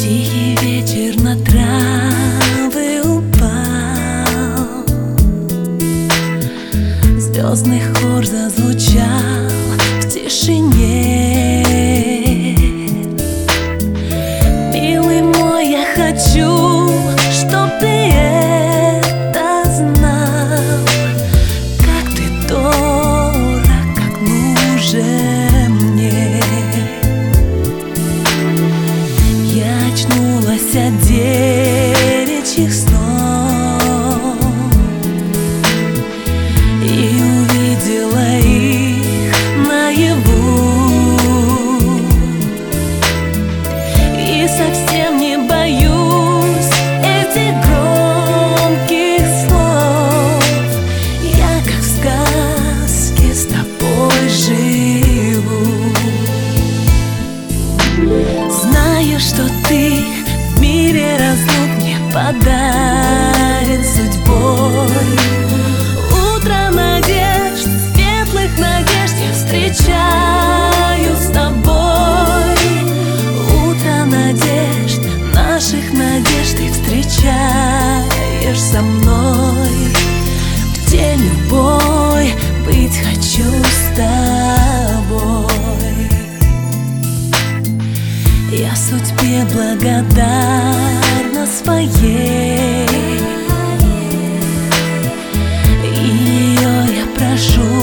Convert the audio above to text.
Тихий вечер на травы упал, звездный хор зазвучал в тишине. Милый мой, я хочу, чтоб ты это знал, как ты дорог, как нужен мне. Я очнулась от девичьих снов и увидела их наяву, и совсем не боюсь этих громких слов. Я как в сказке с тобой живу, знаю, что ты в мире разлук мне подарен судьбой. Утро надежд, светлых надежд я встречаю с тобой. Утро надежд, наших надежд ты встречаешь со мной. В день любой быть хочу с тобой. Я судьбе благодарна своей, и ее я прошу